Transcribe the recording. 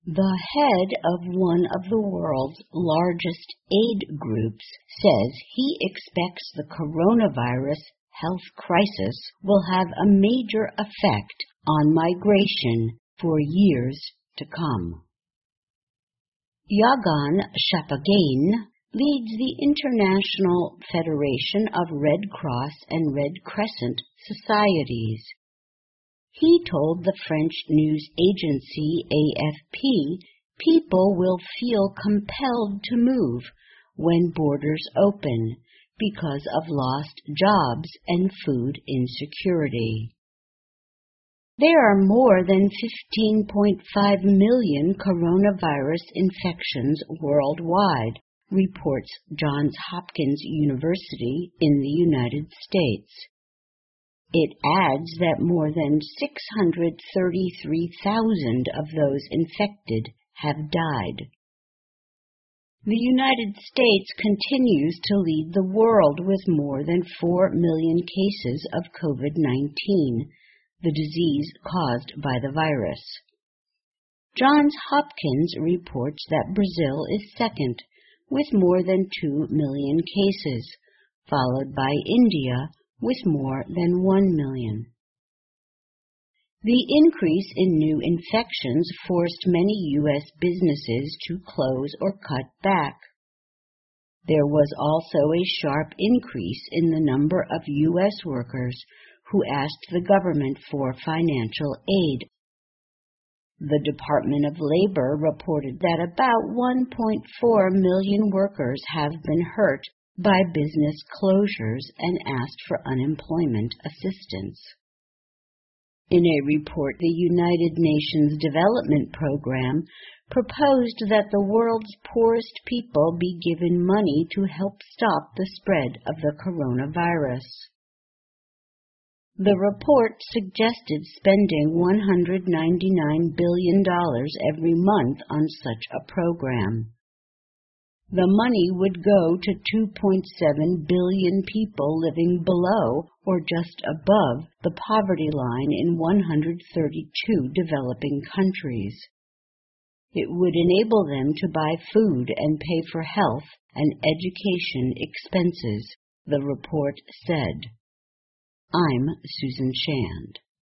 The head of one of the world's largest aid groups says he expects the coronavirus health crisis will have a major effect on migration for years to come. Yagan Shapagain leads the International Federation of Red Cross and Red Crescent Societies. He told the French news agency AFP people will feel compelled to move when borders open because of lost jobs and food insecurity. There are more than 15.5 million coronavirus infections worldwide, reports Johns Hopkins University in the United States. It adds that more than 633,000 of those infected have died. The United States continues to lead the world with more than 4 million cases of COVID-19, the disease caused by the virus. Johns Hopkins reports that Brazil is second, with more than 2 million cases, followed by India with more than 1 million. The increase in new infections forced many U.S. businesses to close or cut back. There was also a sharp increase in the number of U.S. workers who asked the government for financial aid. The Department of Labor reported that about 1.4 million workers have been hurt by business closures and asked for unemployment assistance. In a report, the United Nations Development Program proposed that the world's poorest people be given money to help stop the spread of the coronavirus. The report suggested spending $199 billion every month on such a program. The money would go to 2.7 billion people living below or just above the poverty line in 132 developing countries. It would enable them to buy food and pay for health and education expenses, the report said. I'm Susan Shand.